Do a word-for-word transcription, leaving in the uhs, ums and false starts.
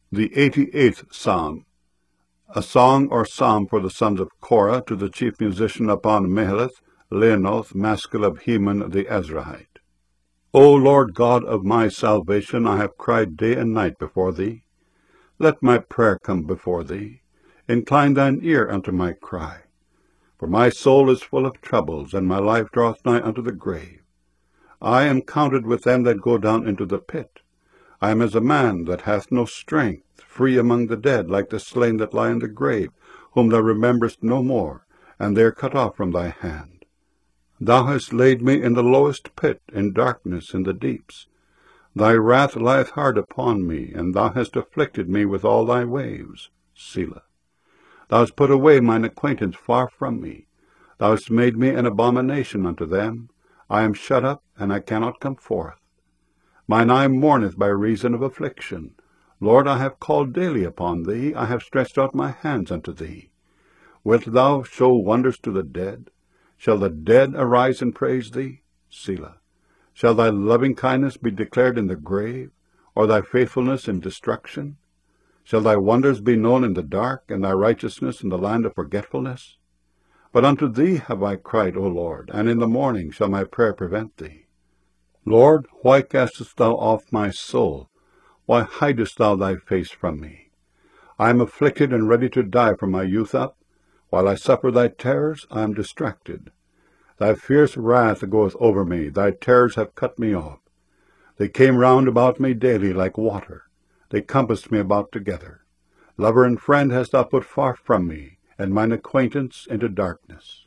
The eighty-eighth Psalm. A song or psalm for the sons of Korah, to the chief musician upon Mahalath, Leanoth, maskil of Heman the Ezrahite. O Lord God of my salvation, I have cried day and night before thee. Let my prayer come before thee. Incline thine ear unto my cry. For my soul is full of troubles, and my life draweth nigh unto the grave. I am counted with them that go down into the pit. I am as a man that hath no strength, free among the dead, like the slain that lie in the grave, whom thou rememberest no more, and they are cut off from thy hand. Thou hast laid me in the lowest pit, in darkness in the deeps. Thy wrath lieth hard upon me, and thou hast afflicted me with all thy waves. Selah. Thou hast put away mine acquaintance far from me. Thou hast made me an abomination unto them. I am shut up, and I cannot come forth. Mine eye mourneth by reason of affliction. Lord, I have called daily upon thee. I have stretched out my hands unto thee. Wilt thou show wonders to the dead? Shall the dead arise and praise thee? Selah. Shall thy loving kindness be declared in the grave, or thy faithfulness in destruction? Shall thy wonders be known in the dark, and thy righteousness in the land of forgetfulness? But unto thee have I cried, O Lord, and in the morning shall my prayer prevent thee. Lord, why castest thou off my soul? Why hidest thou thy face from me? I am afflicted and ready to die from my youth up. While I suffer thy terrors, I am distracted. Thy fierce wrath goeth over me. Thy terrors have cut me off. They came round about me daily like water. They compassed me about together. Lover and friend hast thou put far from me, and mine acquaintance into darkness.